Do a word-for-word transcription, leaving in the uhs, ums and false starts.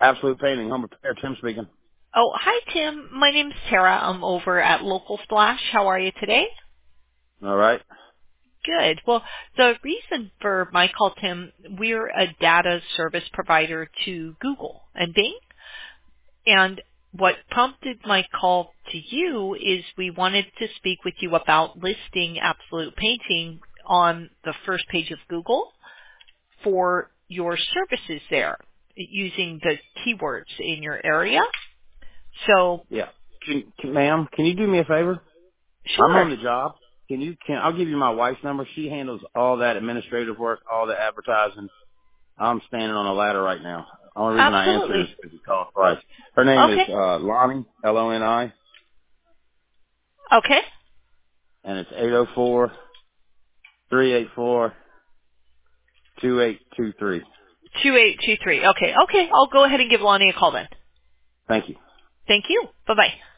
Absolute Painting, home repair. Tim speaking. Oh, hi, Tim. My name's Tara. I'm over at Local Splash. How are you today? All right. Good. Well, the reason for my call, Tim, we're a data service provider to Google and Bing. And what prompted my call to you is we wanted to speak with you about listing Absolute Painting on the first page of Google for your services there using the keywords in your area. So, Yeah. Can, can, ma'am, can you do me a favor? I'm sure. on the job. Can you? Can I'll give you my wife's number. She handles all that administrative work, all the advertising. I'm standing on a ladder right now. The only reason I answered Absolutely. is because you called twice. Her name is Okay. uh, Lonnie, L O N I, Okay. and it's eight zero four, three eight four, two eight two three. two eight two three. Okay. Okay. I'll go ahead and give Lonnie a call then. Thank you. Thank you. Bye-bye.